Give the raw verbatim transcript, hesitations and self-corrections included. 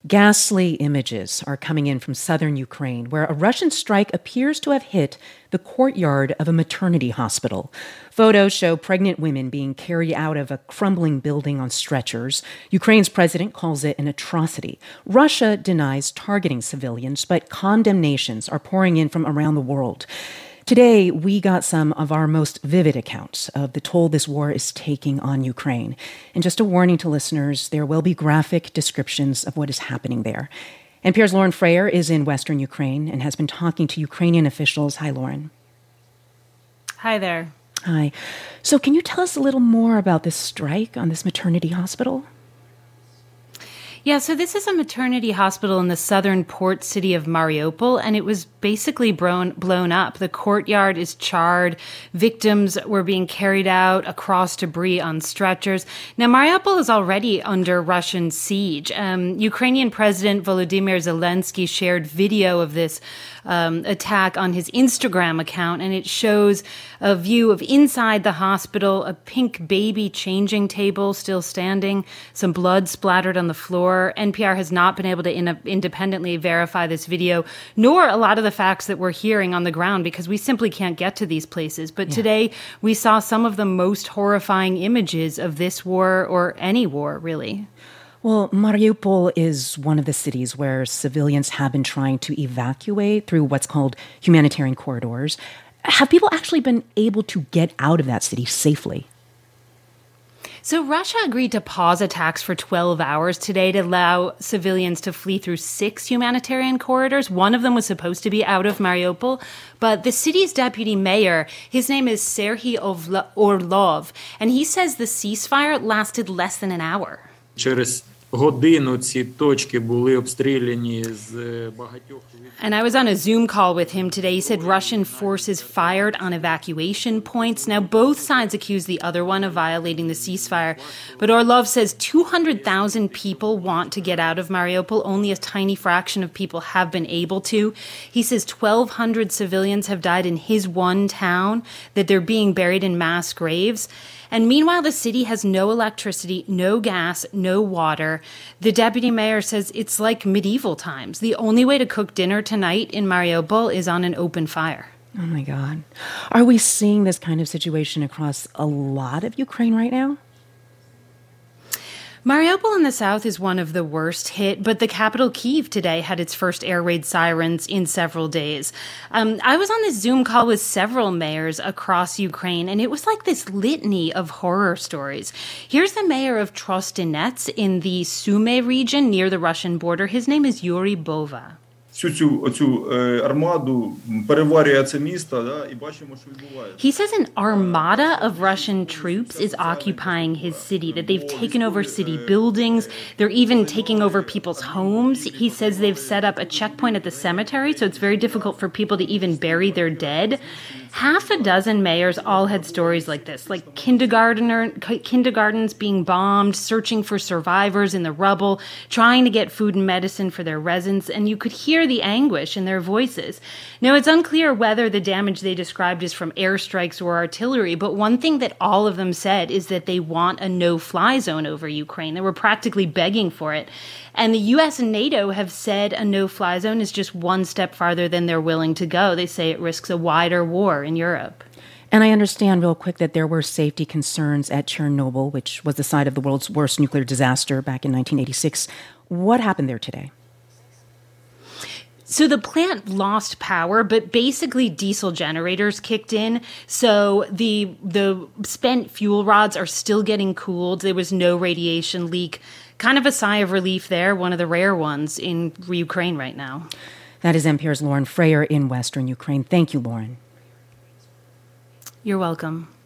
Ghastly images are coming in from southern Ukraine, where a Russian strike appears to have hit the courtyard of a maternity hospital. Photos show pregnant women being carried out of a crumbling building on stretchers. Ukraine's president calls it an atrocity. Russia denies targeting civilians, but condemnations are pouring in from around the world. Today, we got some of our most vivid accounts of the toll this war is taking on Ukraine. And just a warning to listeners, there will be graphic descriptions of what is happening there. N P R's Lauren Frayer is in western Ukraine and has been talking to Ukrainian officials. Hi, Lauren. Hi there. Hi. So can you tell us a little more about this strike on this maternity hospital? Yeah, so this is a maternity hospital in the southern port city of Mariupol, and it was basically blown, blown up. The courtyard is charred. Victims were being carried out across debris on stretchers. Now, Mariupol is already under Russian siege. Um, Ukrainian President Volodymyr Zelensky shared video of this um, attack on his Instagram account, and it shows a view of inside the hospital, a pink baby changing table still standing, some blood splattered on the floor. N P R has not been able to in- independently verify this video, nor a lot of the facts that we're hearing on the ground, because we simply can't get to these places. But yeah. Today, we saw some of the most horrifying images of this war, or any war, really. Well, Mariupol is one of the cities where civilians have been trying to evacuate through what's called humanitarian corridors. Have people actually been able to get out of that city safely? So Russia agreed to pause attacks for twelve hours today to allow civilians to flee through six humanitarian corridors. One of them was supposed to be out of Mariupol, but the city's deputy mayor, his name is Serhiy Orlov, and he says the ceasefire lasted less than an hour. Через годину ці точки були обстріляні з багатьох. And I was on a Zoom call with him today. He said Russian forces fired on evacuation points. Now, both sides accuse the other one of violating the ceasefire. But Orlov says two hundred thousand people want to get out of Mariupol. Only a tiny fraction of people have been able to. He says twelve hundred civilians have died in his one town, that they're being buried in mass graves. And meanwhile, the city has no electricity, no gas, no water. The deputy mayor says it's like medieval times. The only way to cook dinner tonight in Mariupol is on an open fire. Oh, my God. Are we seeing this kind of situation across a lot of Ukraine right now? Mariupol in the south is one of the worst hit, but the capital, Kyiv, today had its first air raid sirens in several days. Um, I was on this Zoom call with several mayors across Ukraine, and it was like this litany of horror stories. Here's the mayor of Trostinets in the Sumy region near the Russian border. His name is Yuri Bova. Всю цю оцю армаду переварює це місто, да, і бачимо, що відбувається. He says an armada of Russian troops is occupying his city, that they've taken over city buildings, they're even taking over people's homes. He says they've set up a checkpoint at the cemetery, so it's very difficult for people to even bury their dead. Half a dozen mayors all had stories like this, like kindergartner, kindergartens being bombed, searching for survivors in the rubble, trying to get food and medicine for their residents, and you could hear the anguish in their voices. Now, it's unclear whether the damage they described is from airstrikes or artillery, but one thing that all of them said is that they want a no-fly zone over Ukraine. They were practically begging for it. And the U S and NATO have said a no-fly zone is just one step farther than they're willing to go. They say it risks a wider war in Europe. And I understand real quick that there were safety concerns at Chernobyl, which was the site of the world's worst nuclear disaster back in nineteen eighty-six. What happened there today? So the plant lost power, but basically diesel generators kicked in. So the the spent fuel rods are still getting cooled. There was no radiation leak. Kind of a sigh of relief there, one of the rare ones in Ukraine right now. That is N P R's Lauren Frayer in western Ukraine. Thank you, Lauren. You're welcome.